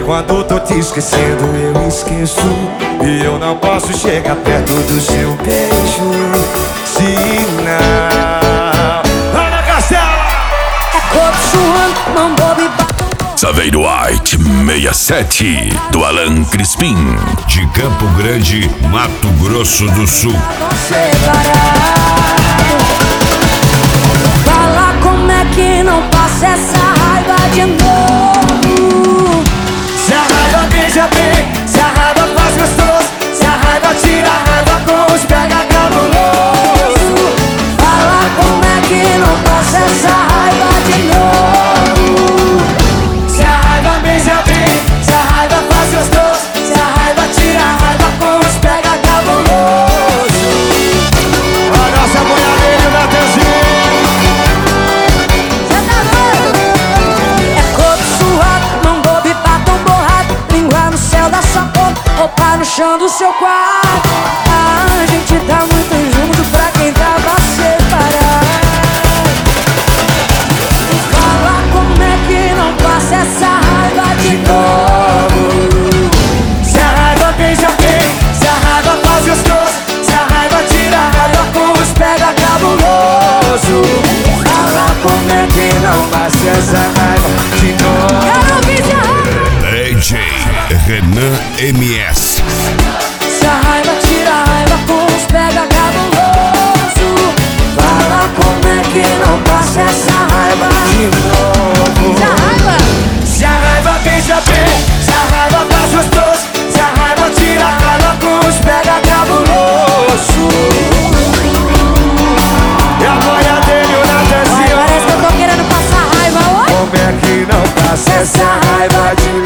quando tô te esquecendo eu esqueço. E eu não posso chegar perto do seu beijo. Se não... Ana Castela! É corpo suando, mão boba e batom. Saveiro White 67, do Alan Crispim. De Campo Grande, Mato Grosso do Sul. Fala como é que não passa essa raiva de novo. Se a raiva beija bem, se a raiva faz gostoso, se a raiva tira a raiva com os pega cabuloso. Fala como é que não passa essa raiva de novo. Se a raiva beija bem, se a raiva faz gostoso, se a raiva tira a raiva com os pega cabuloso. A nossa boiadeira da Tezinha. Cê tá doido? É corpo suado, mão boba e batom borrado, língua no céu da sua boca, roupa no chão do seu quarto. A gente tá muito junto pra quem tava separado. Fala como é que não passa essa raiva de novo. Se a raiva beija bem, se a raiva faz gostoso, se a raiva tira a raiva com os pega cabuloso. Fala como é que não passa essa raiva de novo. Quero ouvir essa raiva. DJ Renan MS. Se a raiva tira a raiva com os pega cabuloso. Fala como é que não passa essa raiva De novo. Se a raiva Se a raiva beija bem, se a raiva faz gostoso, se a raiva tira a raiva com os pega cabuloso. E a boia dele na Ai, Tezinha. parece que eu tô querendo passar raiva hoje. Como é que não passa essa raiva de